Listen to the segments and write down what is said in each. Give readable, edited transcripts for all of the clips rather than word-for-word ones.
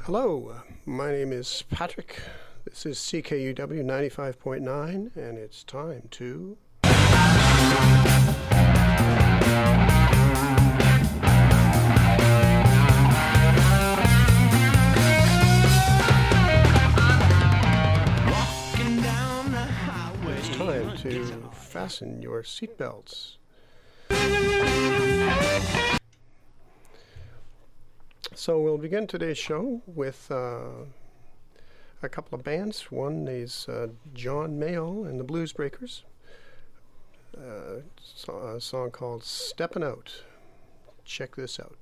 Hello, my name is Patrick. This is CKUW 95.9, and it's time to... It's time to fasten your seatbelts. So we'll begin today's show with a couple of bands. One is John Mayall and the Blues Breakers. A song called Steppin' Out. Check this out.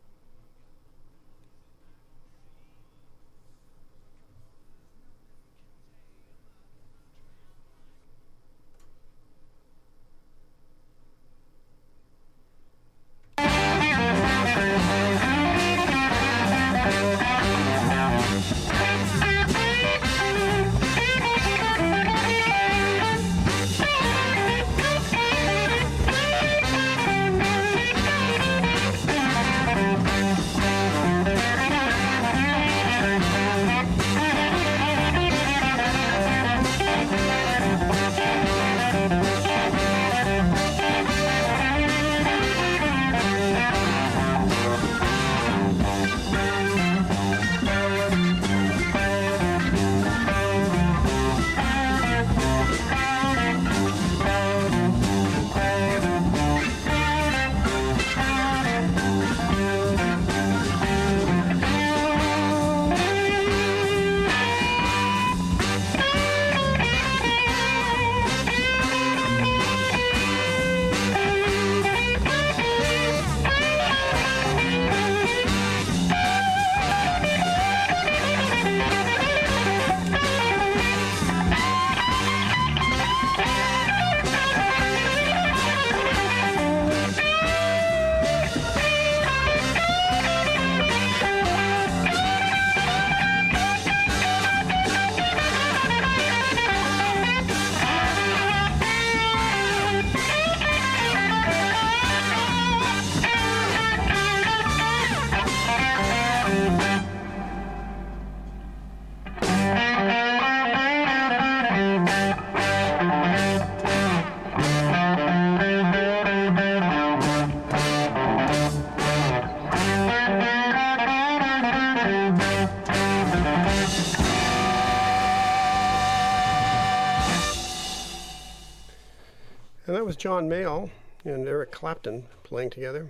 And that was John Mayall and Eric Clapton playing together.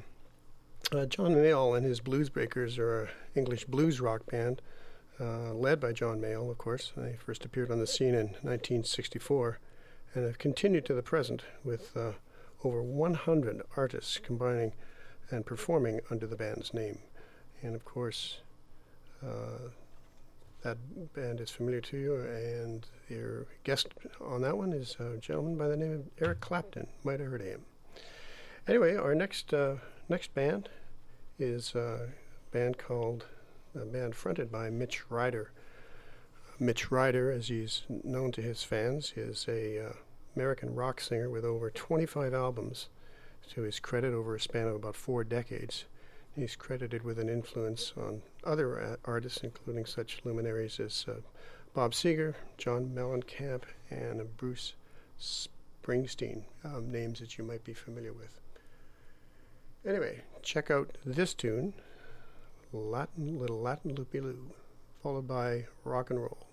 John Mayall and his Blues Breakers are an English blues rock band led by John Mayall, of course. They first appeared on the scene in 1964 and have continued to the present with over 100 artists combining and performing under the band's name. And of course, that band is familiar to you, and your guest on that one is a gentleman by the name of Eric Clapton. Might have heard of him. Anyway, our next band is a band fronted by Mitch Ryder. Mitch Ryder, as he's known to his fans, is a American rock singer with over 25 albums to his credit over a span of about 4 decades. He's credited with an influence on other artists, including such luminaries as Bob Seger, John Mellencamp, and Bruce Springsteen, names that you might be familiar with. Anyway, check out this tune, Little Latin Loopy-Loo, followed by rock and roll.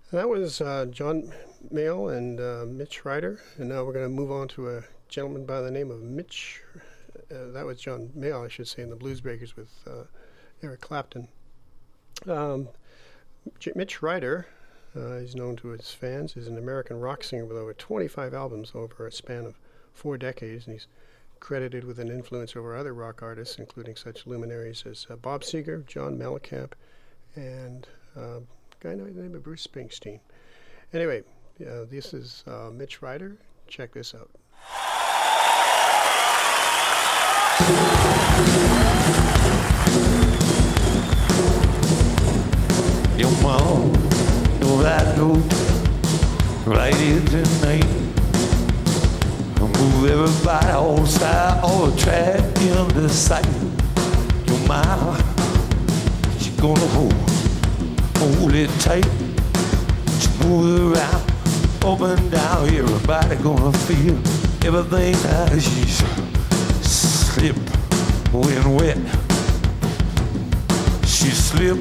That was John Mayall and Mitch Ryder, and now we're going to move on to a gentleman by the name of Mitch. That was John Mayall, I should say, in the Blues Breakers with Eric Clapton. Mitch Ryder, he's known to his fans, is an American rock singer with over 25 albums over a span of 4 decades, and he's credited with an influence over other rock artists, including such luminaries as Bob Seger, John Mellencamp, and a guy by the name of Bruce Springsteen. Anyway, this is Mitch Ryder. Check this out. Your mom, know that note right here tonight. Move everybody outside, all the track in the sight. Your mom, she gonna hold it tight. She move it around, up and down. Everybody gonna feel everything as she's slip when wet. She slip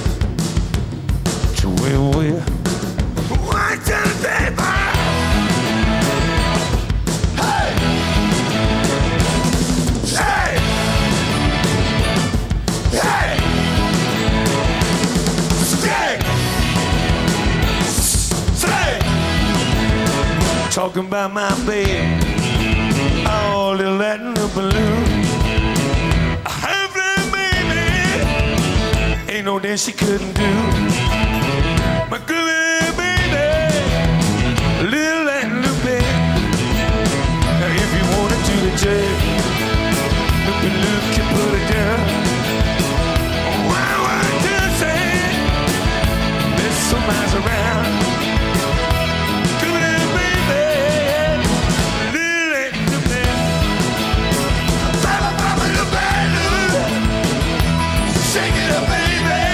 when we're right to the paper. Hey! Hey! Hey! Stay! Stay! Talking about my bed, all the Latin balloon. Hey, baby, ain't no dance she couldn't do. My groovy baby, little and little bit. Now if you wanted to the jail, look and look, you put it down. Why would you say there's some eyes around? Groovy baby, little and little bit. Baba, baba, little baby, shake it up, baby.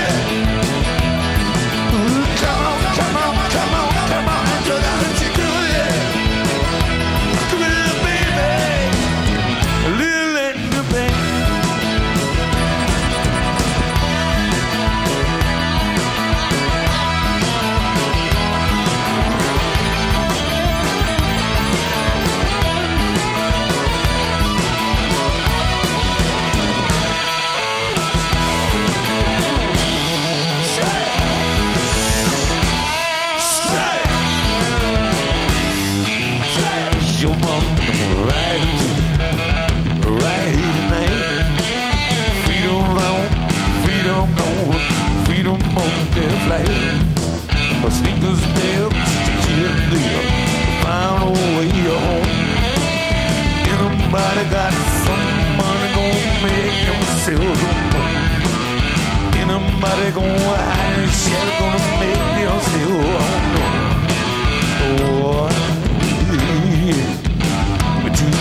Sneakers there, find a way home. Anybody got some money gonna make themselves home. Anybody gonna hide and shit gonna make themselves home. Oh, yeah. But you,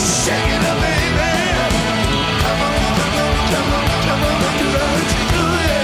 Shake it up, baby. Come on, come on, come on, come on, come on,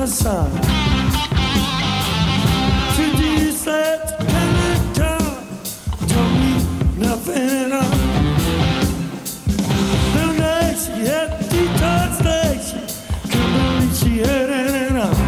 the sun. She said, told me nothing at all. The night she had detox station, couldn't believe she had it all.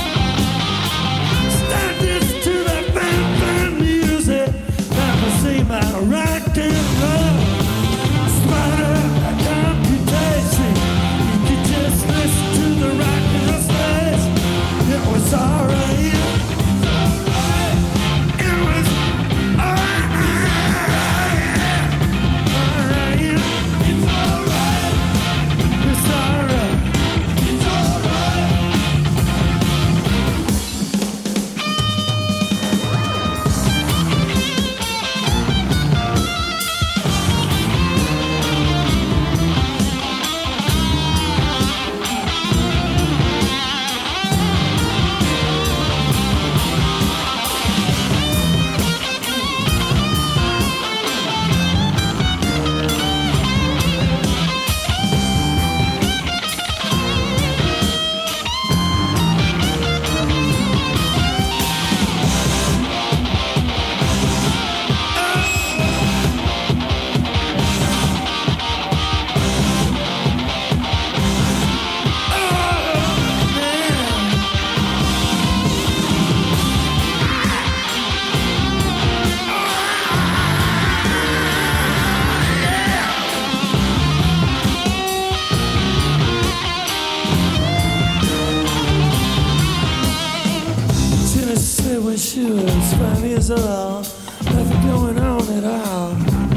Start this to that fine music, never see my rock and roll. Smarter computation, you could just listen to the rock and roll stage. It was alright. She was 5 years old, nothing going on at all.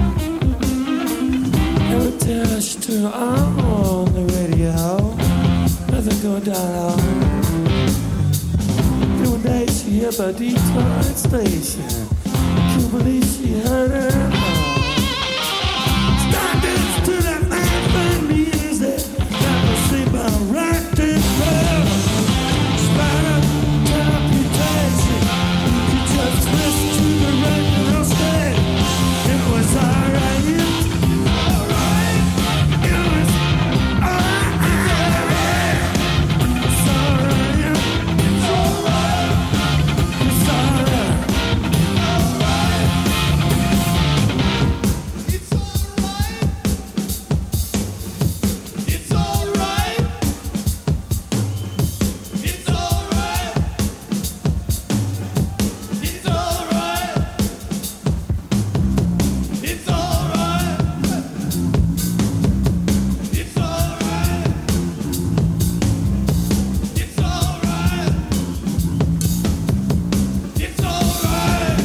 Every time she turned on the radio, nothing going down at all. Then one day she hit a Detroit station, can't believe she heard her all. Start dance to that fine music, never see my rock and roll. Spider computation. Just listen to the radio station. It was alright. Alright. It was alright. It's alright. It's alright. It's alright. Alright. It's alright. It's alright. It's alright. It's alright. It's alright. It's alright. It's alright. It's alright.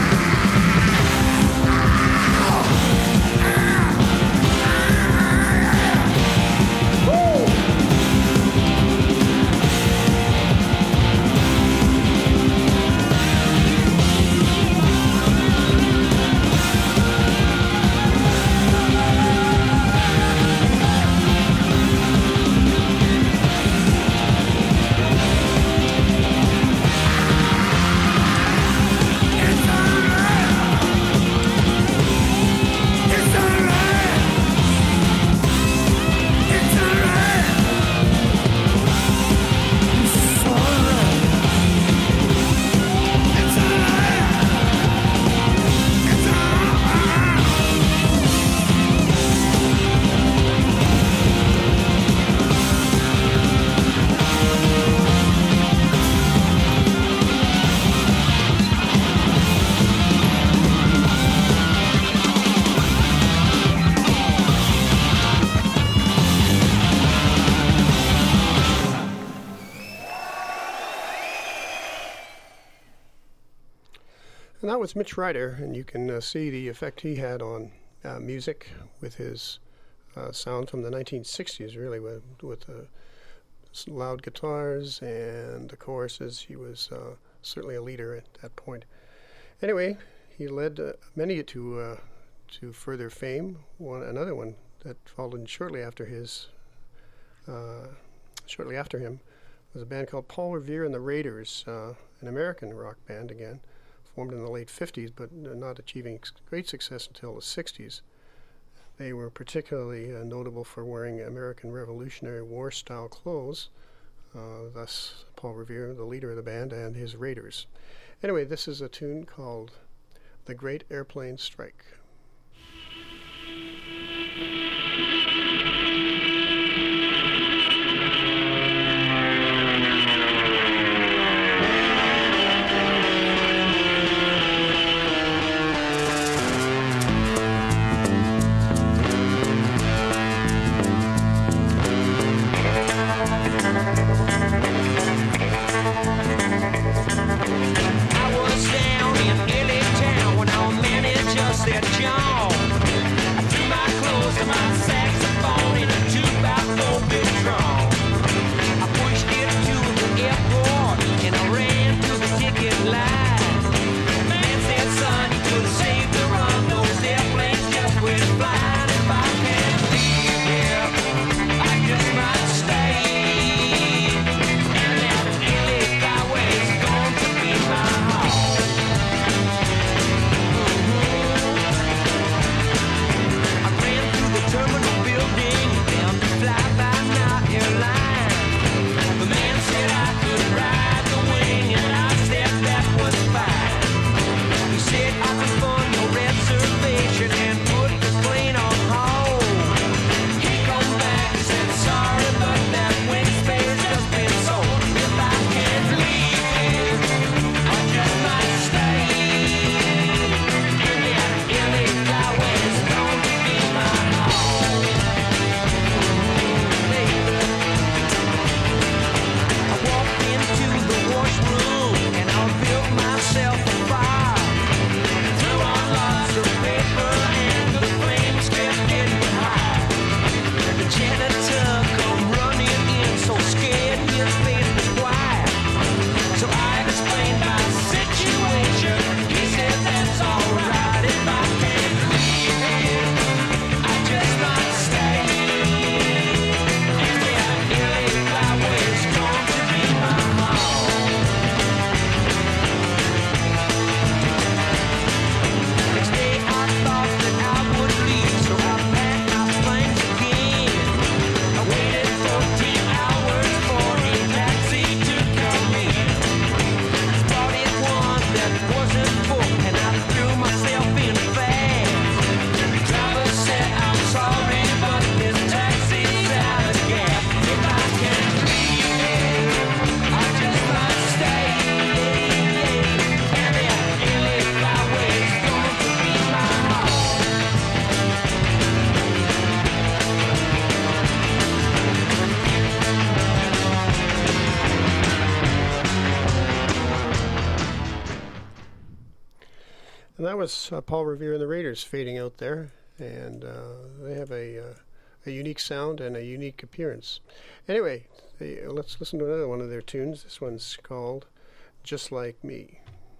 And that was Mitch Ryder, and you can see the effect he had on music with his sound from the 1960s, really, with loud guitars and the choruses. He was certainly a leader at that point. Anyway, he led many to further fame. Another one that followed shortly after him was a band called Paul Revere and the Raiders, an American rock band again, formed in the late 50s, but not achieving great success until the 60s. They were particularly notable for wearing American Revolutionary War-style clothes, thus Paul Revere, the leader of the band, and his Raiders. Anyway, this is a tune called The Great Airplane Strike. And that was Paul Revere and the Raiders fading out there, and they have a unique sound and a unique appearance. Anyway, let's listen to another one of their tunes. This one's called Just Like Me.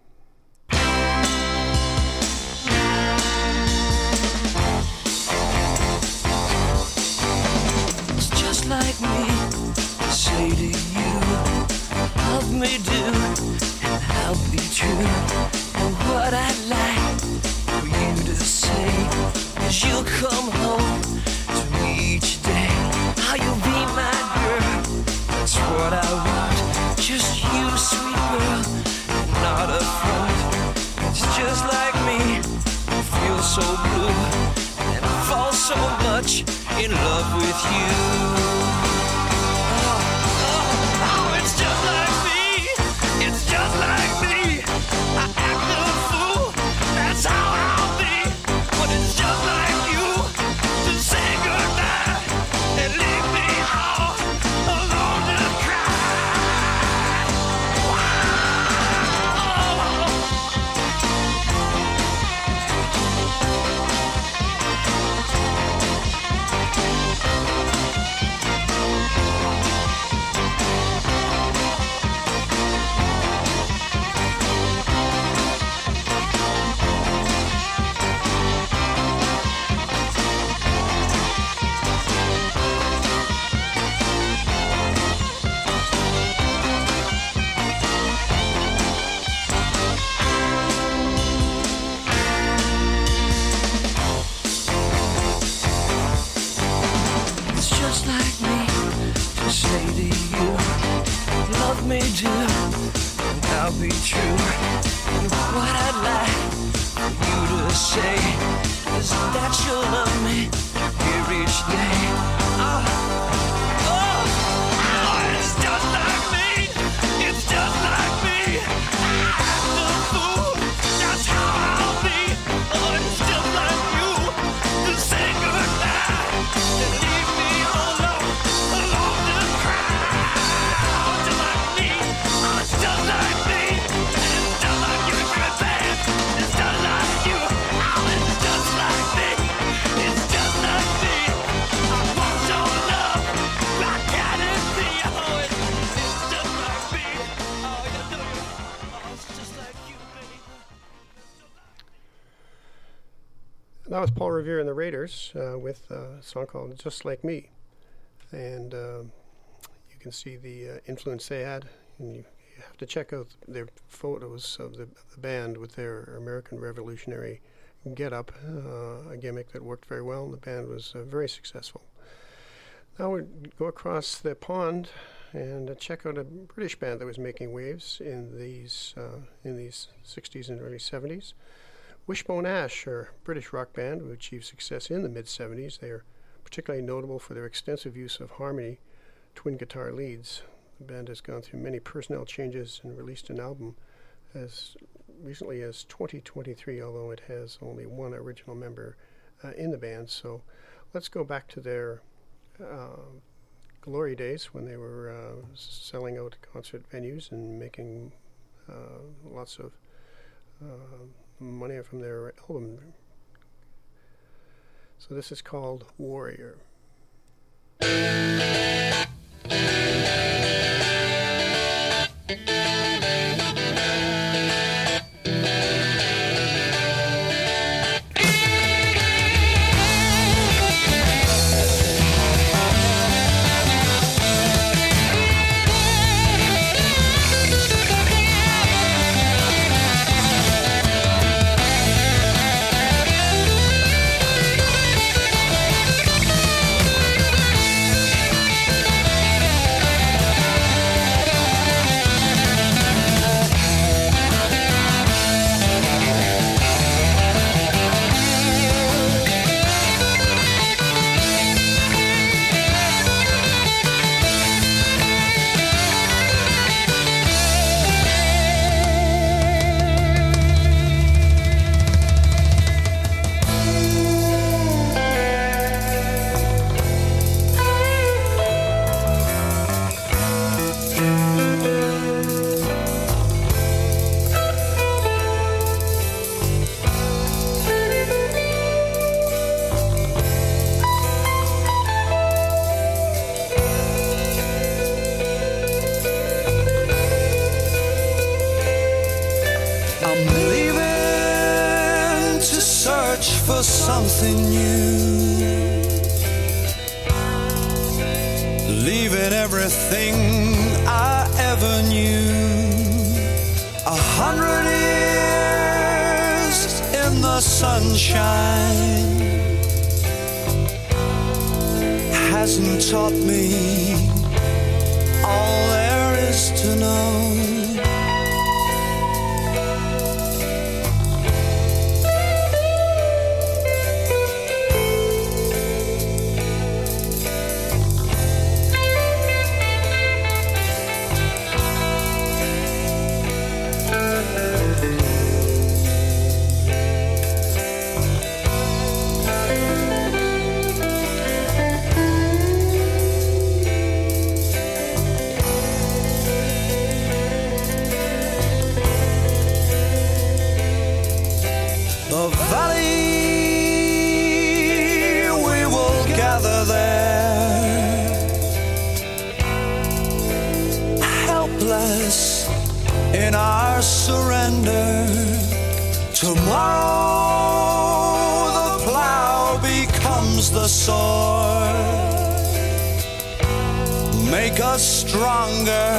It's just like me to say to you, love me do, and I'll be true. And what I'd like for you to say is you'll come home to me each day. How you'll be my girl, that's what I want. Just you, sweet girl, and not a front. It's just like me, I feel so blue, and I fall so much in love with you. It's just like me, it's just like me. I act a fool, that's how I'll be. But it's just like you to say goodnight and leave me all alone to cry. It's just like me to say to you, of me do, and I'll be true. And what I'd like for you to say is that you love me here each day. Oh, it's just like me. It's just like me. I'm the fool. That's how I'll be. Oh, it's just like you to say goodbye and leave me alone to cry. Oh, it's just like me. Oh, it's just like me. It's just like you, baby. It's just like you. Oh, it's just like me. It's just like me. I want your love. I got it be. Oh, it's just like me. Oh, you know you. Oh, it's just like you, baby. That was Paul Revere and the Raiders with a song called Just Like Me. And you can see the influence they had. And you have to check out their photos of the band with their American Revolutionary get-up, a gimmick that worked very well, and the band was very successful. Now we go across the pond and check out a British band that was making waves in these 60s and early 70s. Wishbone Ash are a British rock band who achieved success in the mid-70s. They are particularly notable for their extensive use of harmony twin guitar leads. The band has gone through many personnel changes and released an album as recently as 2023, although it has only one original member in the band. So let's go back to their glory days when they were selling out concert venues and making lots of money from their album. So this is called Warrior. Something new, leaving everything I ever knew. 100 years in the sunshine hasn't taught me all there is to know. The valley, we will gather there, helpless in our surrender. Tomorrow the plow becomes the sword, make us stronger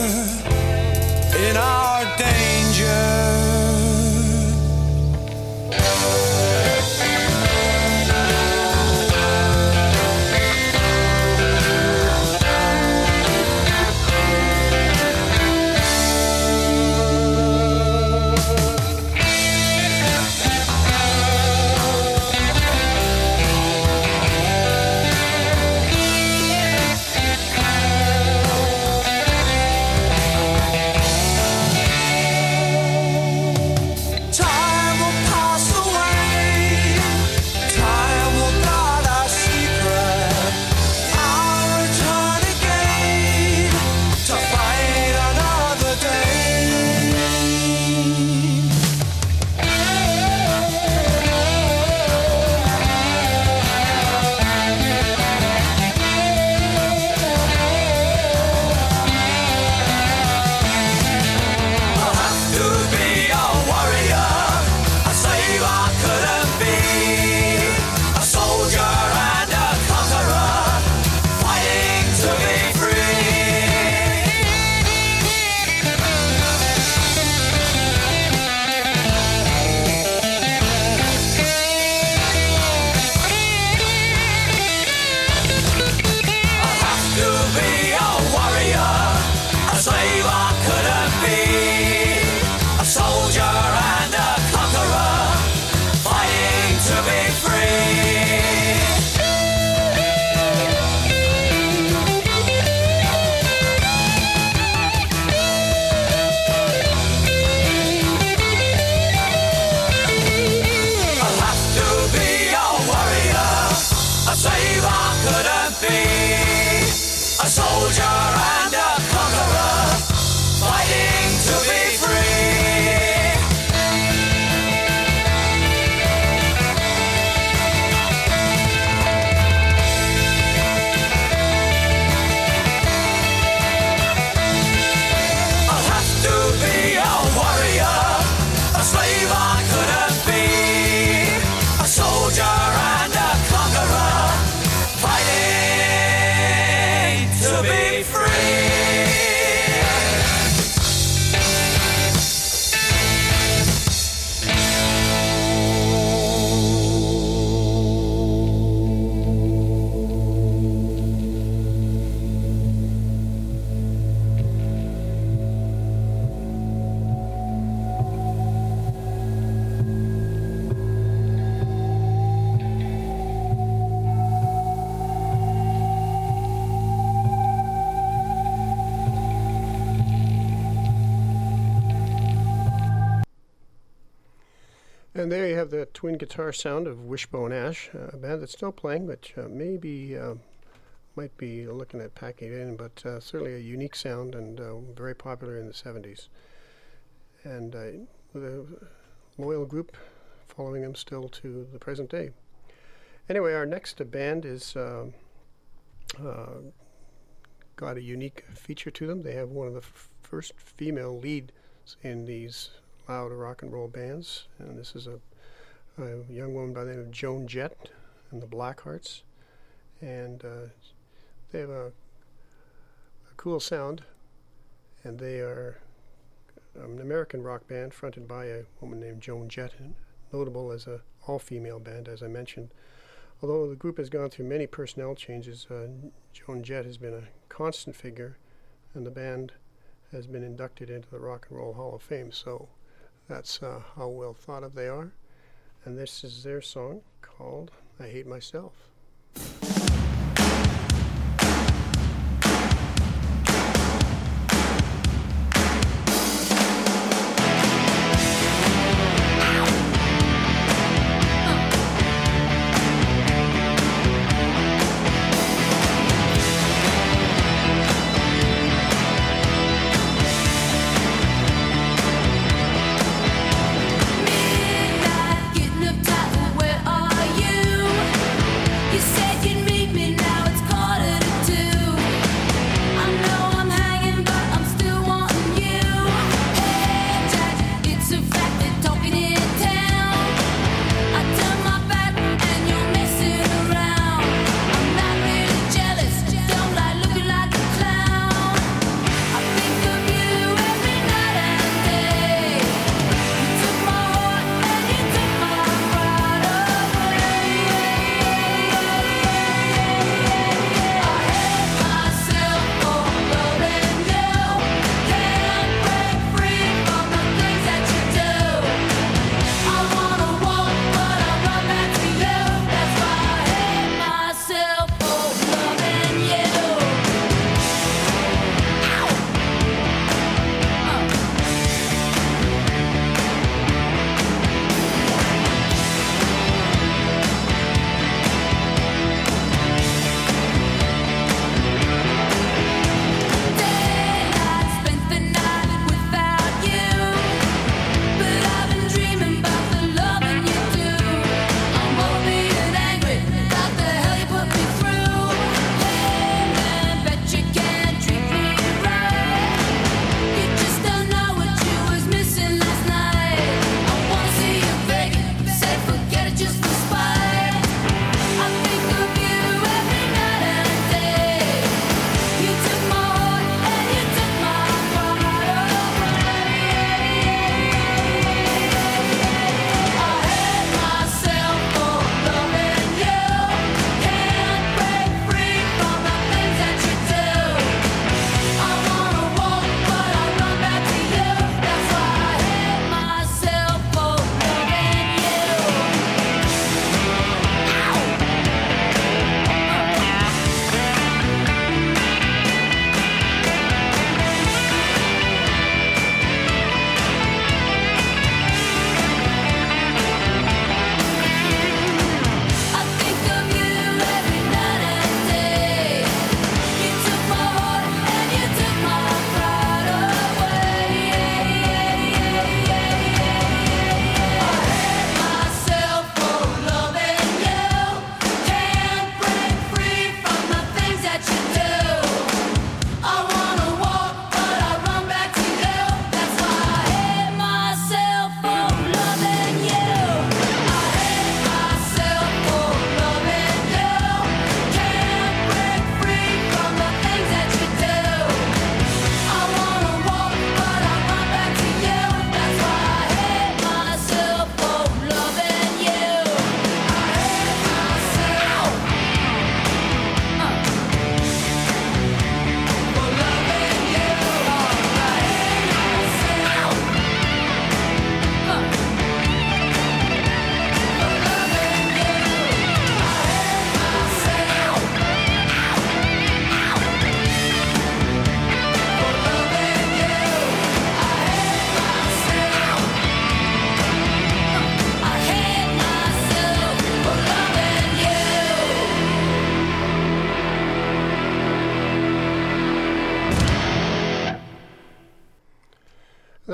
in our danger. And there you have the twin guitar sound of Wishbone Ash, a band that's still playing, but maybe might be looking at packing it in, but certainly a unique sound and very popular in the 70s. And with a loyal group following them still to the present day. Anyway, our next band is got a unique feature to them. They have one of the first female leads in these loud rock and roll bands, and this is a young woman by the name of Joan Jett and the Blackhearts, and they have a cool sound, and they are an American rock band fronted by a woman named Joan Jett, notable as a all-female band, as I mentioned. Although the group has gone through many personnel changes, Joan Jett has been a constant figure, and the band has been inducted into the Rock and Roll Hall of Fame, so that's how well thought of they are. And this is their song called I Hate Myself.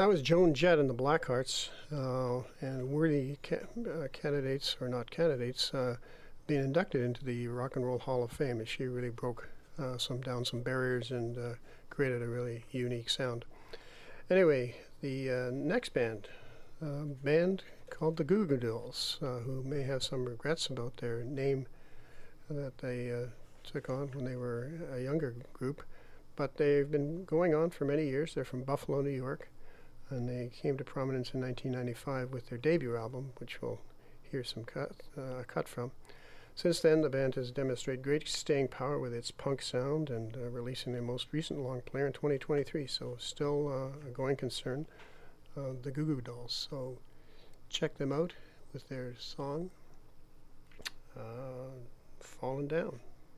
that was Joan Jett and the Blackhearts, and worthy candidates, or not candidates, being inducted into the Rock and Roll Hall of Fame. And she really broke down some barriers and created a really unique sound. Anyway, the next band called the Goo Goo Dolls, who may have some regrets about their name that they took on when they were a younger group. But they've been going on for many years. They're from Buffalo, New York, and they came to prominence in 1995 with their debut album, which we'll hear some cut from. Since then, the band has demonstrated great staying power with its punk sound and releasing their most recent long player in 2023, so still a going concern, the Goo Goo Dolls. So check them out with their song, Falling Down.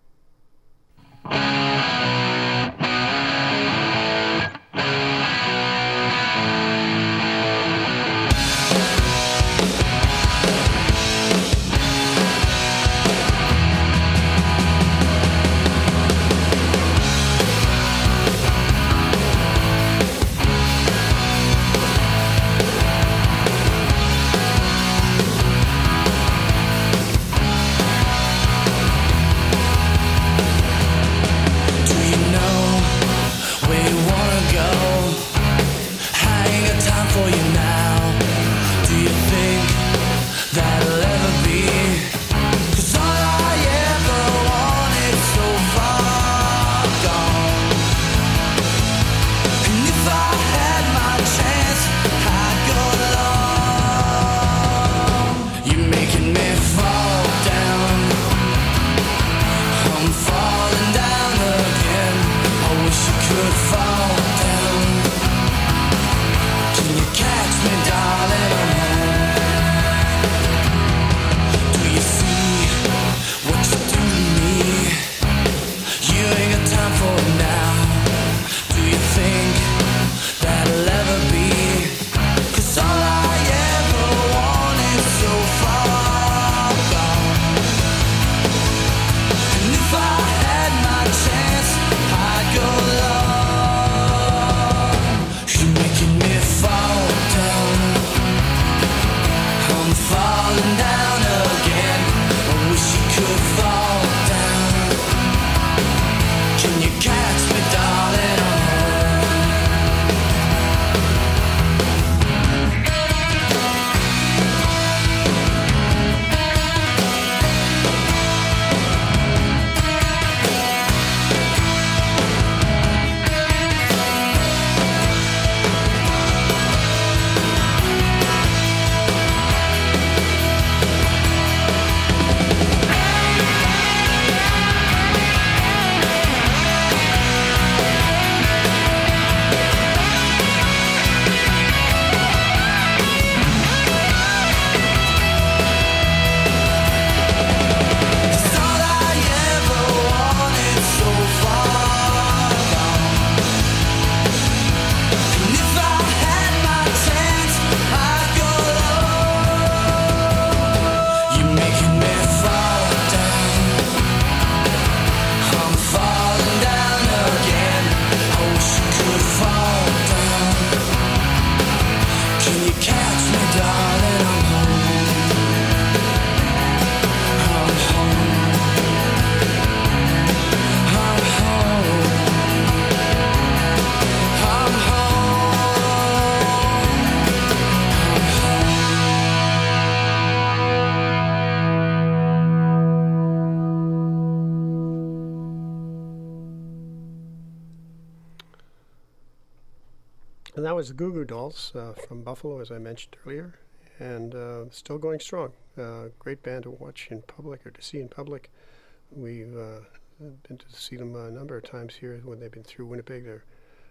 And that was the Goo Goo Dolls from Buffalo, as I mentioned earlier, and still going strong. Great band to watch in public or to see in public. We've been to see them a number of times here when they've been through Winnipeg. They're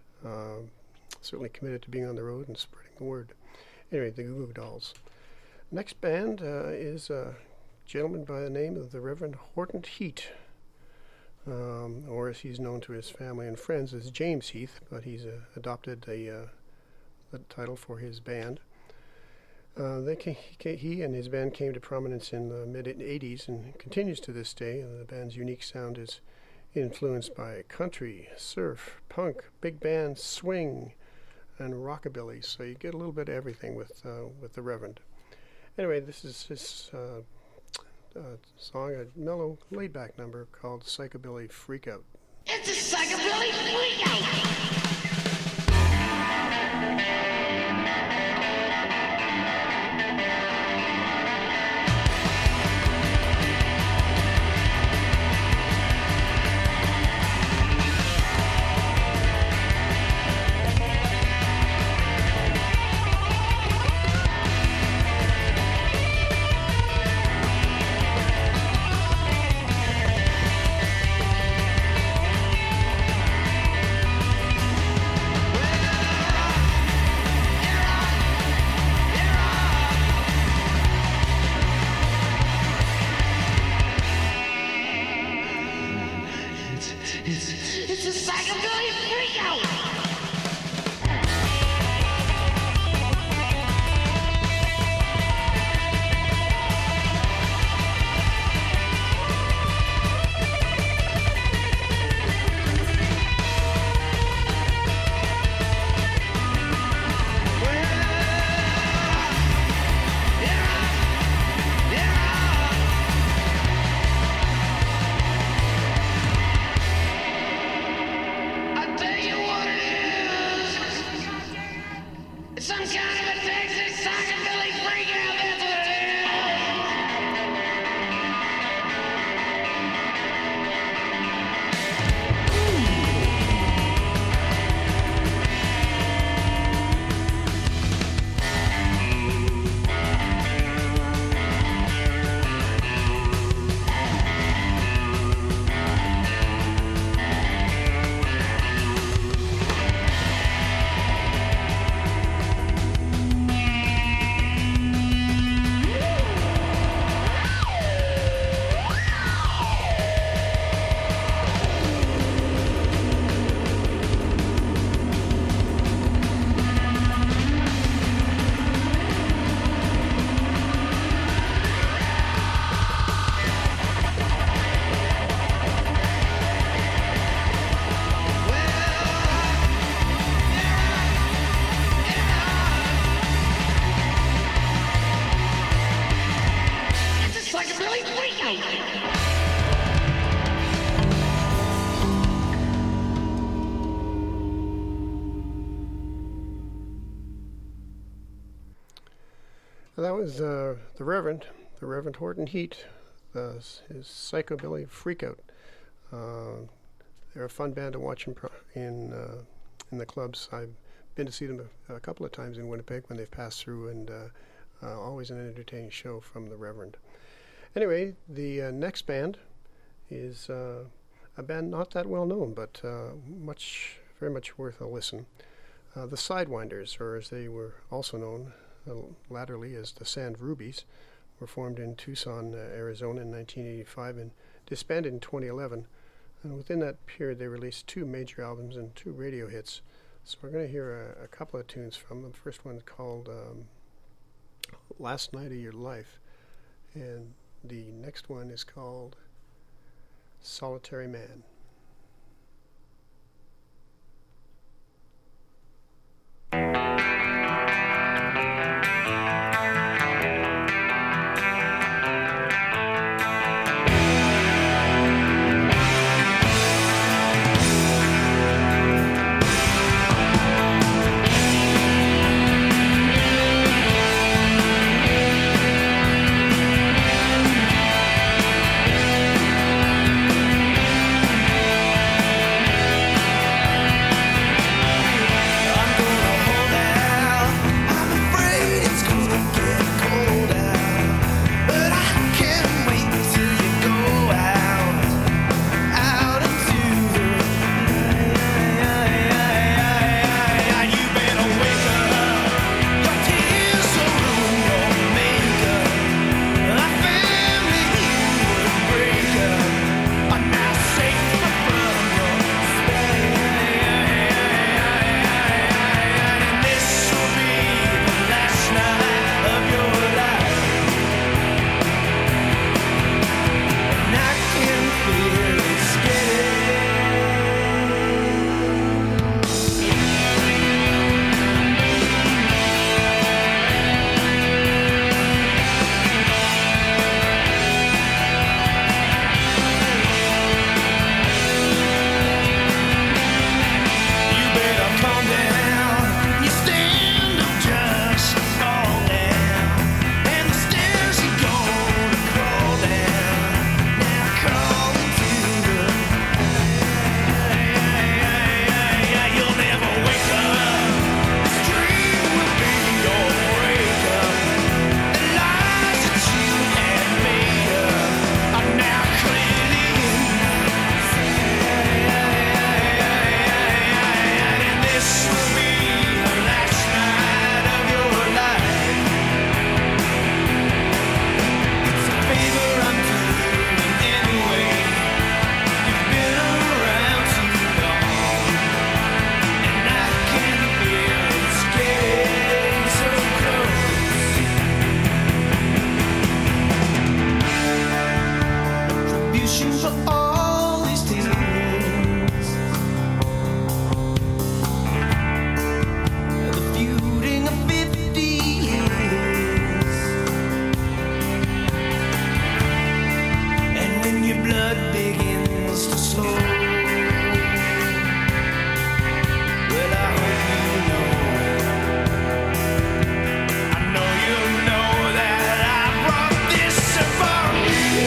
certainly committed to being on the road and spreading the word. Anyway, the Goo Goo Dolls. Next band is a gentleman by the name of the Reverend Horton Heat. Or as he's known to his family and friends as James Heath, but he's adopted the title for his band. He and his band came to prominence in the mid-'80s and continues to this day. The band's unique sound is influenced by country, surf, punk, big band, swing, and rockabilly. So you get a little bit of everything with the Reverend. Anyway, this is his song, a mellow, laid-back number called Psychobilly Freakout. It's a Psychobilly Freakout! It's a Psychobilly Freakout! Some kind of a Texas Psychobilly Freakout, that's what it is! Psychobilly Freakout! That was the Reverend Horton Heat, his Psychobilly Freakout. They're a fun band to watch in the clubs. I've been to see them a couple of times in Winnipeg when they've passed through, and always an entertaining show from the Reverend. Anyway, the next band is a band not that well known, but very much worth a listen. The Sidewinders, or as they were also known latterly as the Sand Rubies, were formed in Tucson, Arizona in 1985 and disbanded in 2011. And within that period, they released 2 major albums and 2 radio hits. So we're going to hear a couple of tunes from them. The first one's called Last Night of Your Life, and the next one is called Solitary Man. for all these tears. The feuding of 50 years. And when your blood begins to slow, well, I hope you know. I know you know that I brought this for you.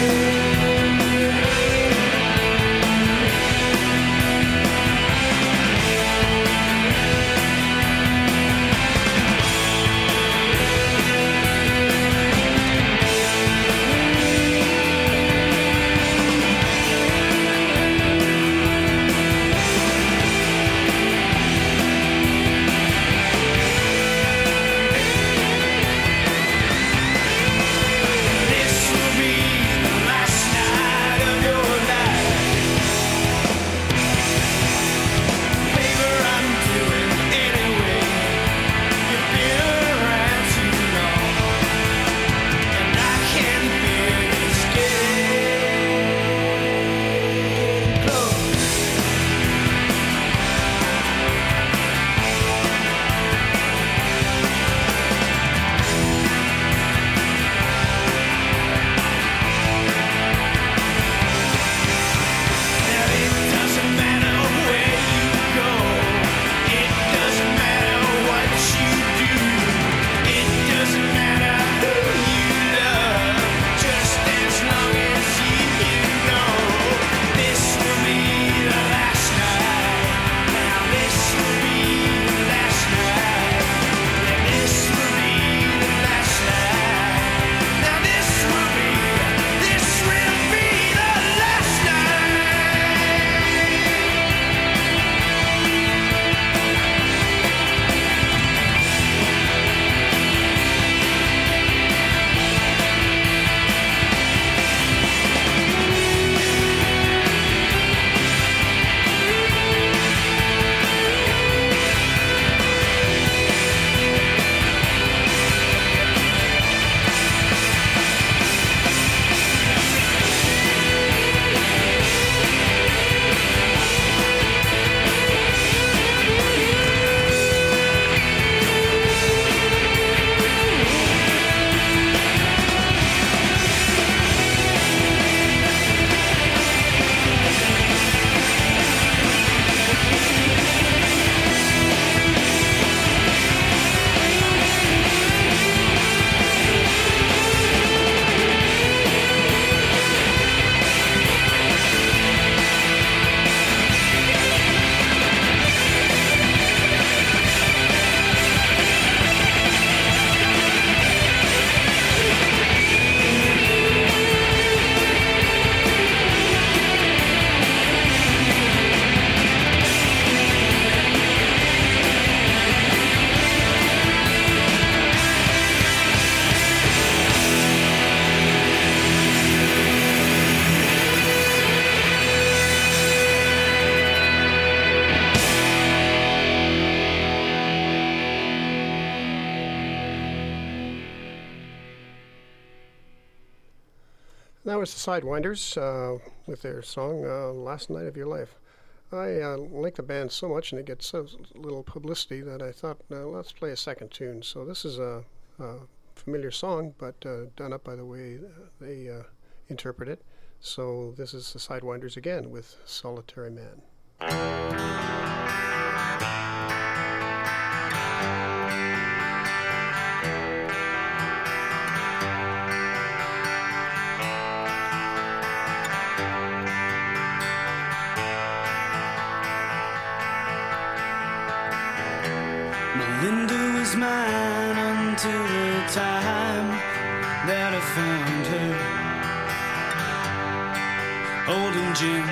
This will be the last night of your life. Favor I'm doing anyway. You've been around too long, and I can feel this getting close. Now it doesn't matter where you go. It doesn't matter what you do. It doesn't matter who you love. Just as long as you know this will be the last night. Now this will be the last night. Yeah, this will be the last night. Now this will be the last night. That was the Sidewinders with their song Last Night of Your Life. I like the band so much, and it gets so little publicity that I thought, let's play a second tune. So this is a familiar song, but done up by the way they interpret it. So this is the Sidewinders again with Solitary Man. Melinda was mine until the time that I found her holding Jim,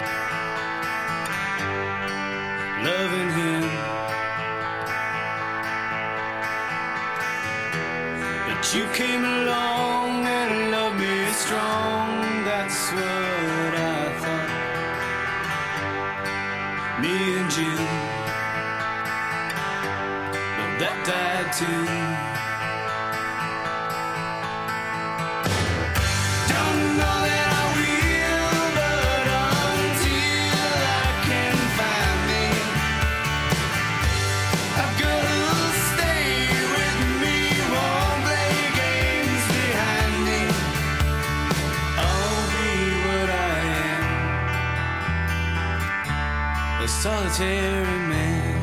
loving him. But you came along and loved me strong, that's what I thought. Me and Jim, that died too. Don't know that I will, but a solitary man.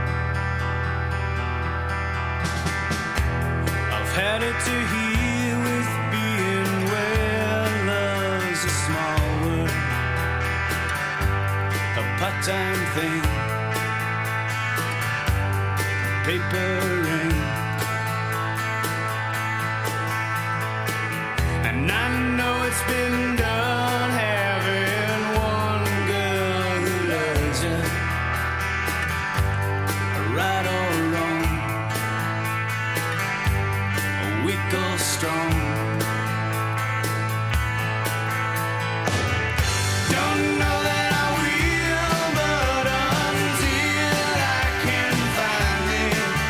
I've had it to here with being where love's a small word, a part-time thing, paper ring. And I know it's been done having one girl who loves you, right or wrong, weak or strong. Don't know that I will, but until I can find me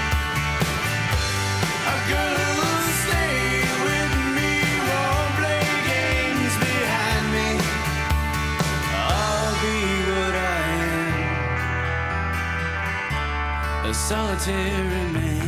a girl who'll stay with me, won't play games behind me, I'll be what I am, a solitary man.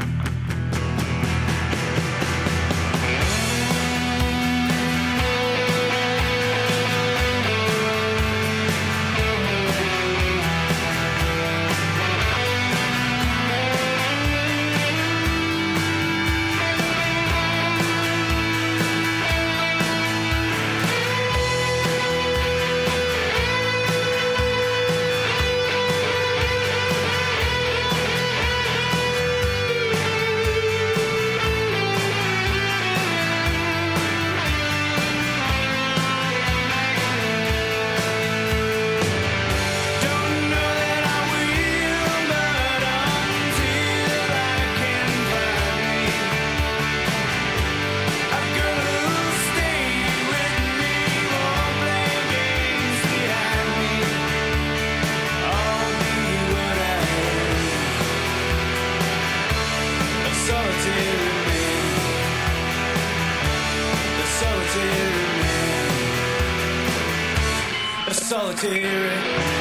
Solitary.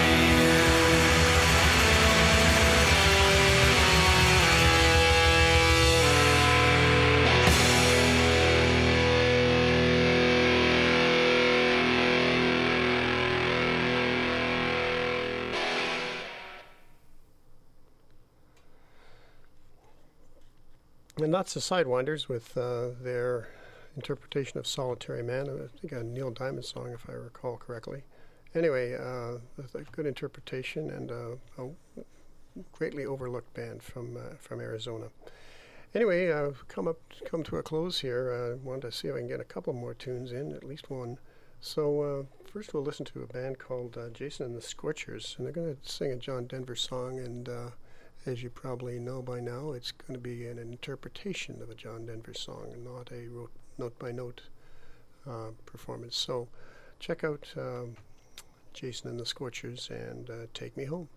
And that's the Sidewinders with their interpretation of Solitary Man. I think a Neil Diamond song, if I recall correctly. Anyway, a good interpretation and a greatly overlooked band from Arizona. Anyway, come to a close here. I wanted to see if I can get a couple more tunes in, at least one. So first we'll listen to a band called Jason and the Scorchers, and they're going to sing a John Denver song, and as you probably know by now, it's going to be an interpretation of a John Denver song and not a note-by-note performance. So check out Jason and the Scorchers and Take Me Home.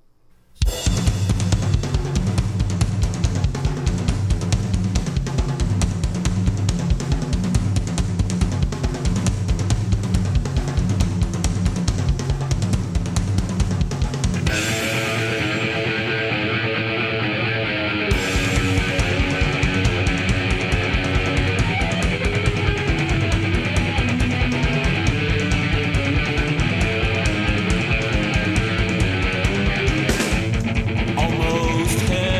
Almost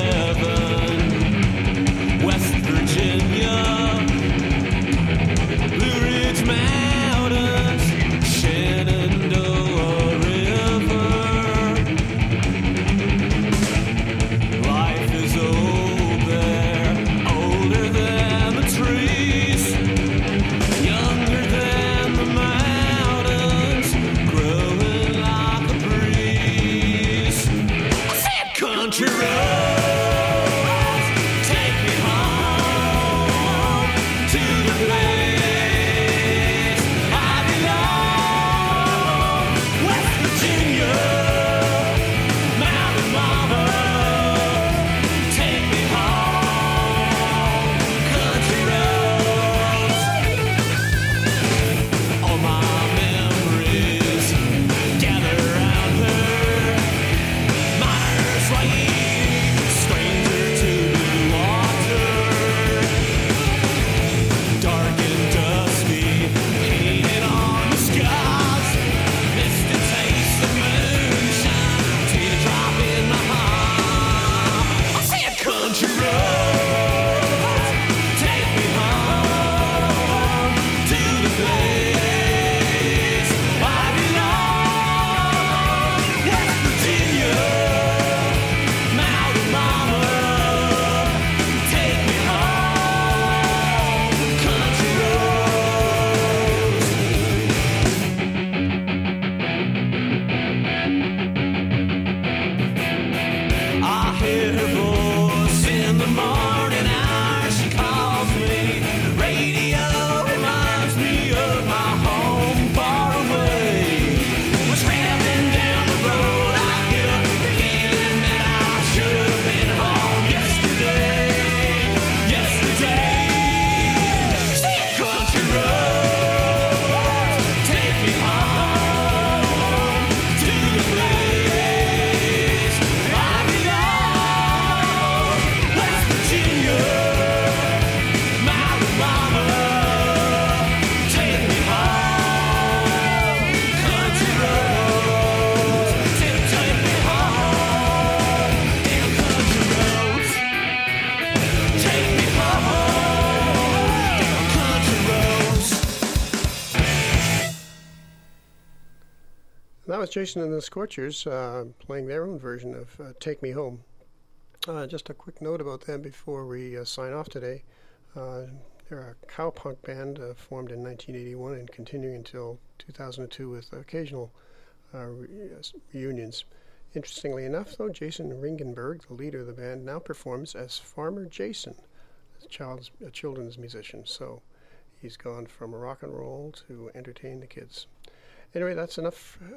That was Jason and the Scorchers playing their own version of Take Me Home. Just a quick note about them before we sign off today. They're a cowpunk band formed in 1981 and continuing until 2002 with occasional reunions. Interestingly enough, though, Jason Ringenberg, the leader of the band, now performs as Farmer Jason, a children's musician. So he's gone from rock and roll to entertain the kids. Anyway, that's enough